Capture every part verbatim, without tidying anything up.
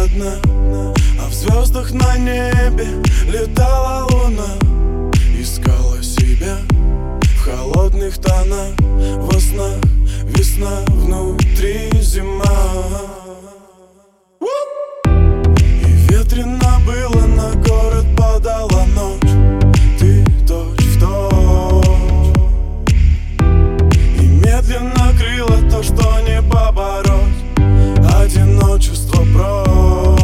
одна, а в звездах на небе летала луна. Искала себя в холодных тонах, во снах весна, внутри зима. И ветрено было, на город падала ночь. Ты точь в точь, и медленно крыло то, что не побороть. Одиночество прочь.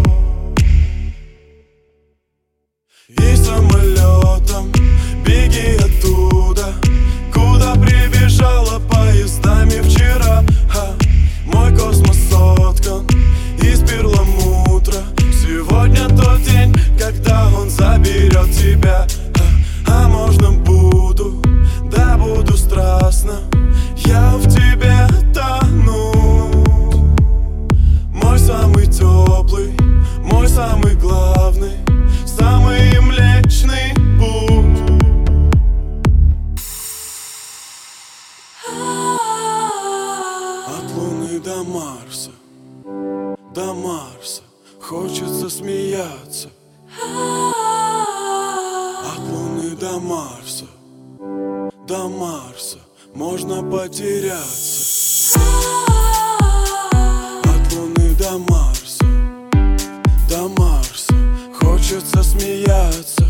И самолетом беги оттуда, куда прибежала поездами вчера. а, Мой космос соткан из перламутра. Сегодня тот день, когда он заберет тебя. А, а можно буду, да буду страстно я в тебе тону. Мой самый теплый, мой самый главный, самый млечный путь. От Луны до Марса, до Марса хочется смеяться. От Луны до Марса, до Марса можно потеряться. От Луны до Марса, до Марса хочется смеяться.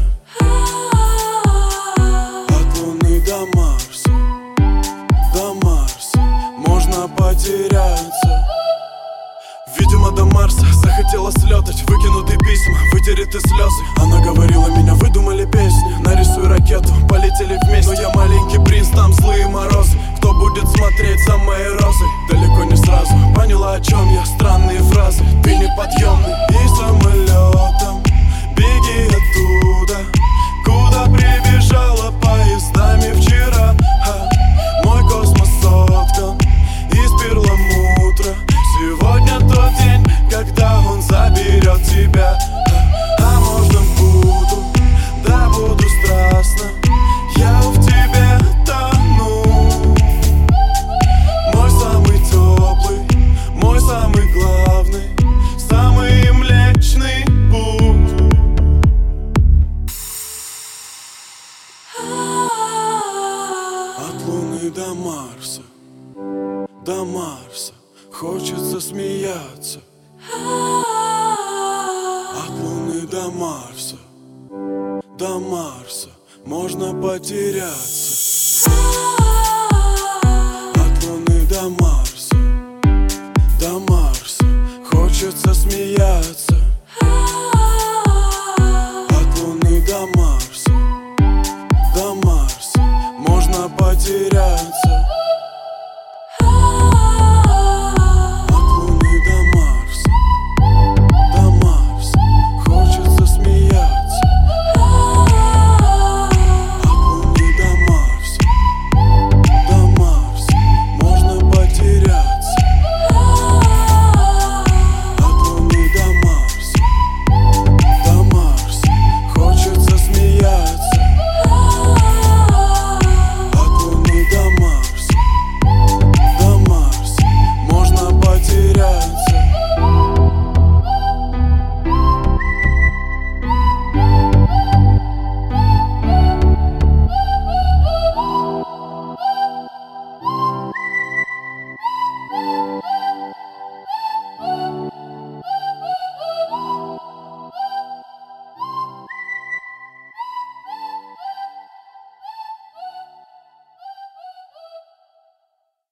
От Луны до Марса, до Марса можно потеряться. Видимо, до Марса захотела слетать, выкинутые письма, вытереты слезы. Она говорила, меня выдумали песни, нарисуй ракету, полетели вместе. Но я маленький принц, там злые морозы. Кто будет смотреть за моей розой? Далеко не сразу поняла, о чем я, странные фразы. Ты неподъемный. И самолетом беги оттуда, куда прибежала поездами вчера. а, Мой космос соткан из перламутра. Сегодня тот день, когда он заберет тебя. А, а можно буду, да буду страстно я в тебе тону. Мой самый теплый, мой самый главный, самый млечный путь. От Луны до Марса, до Марса хочется смеяться. От Луны до Марса, до Марса можно потеряться.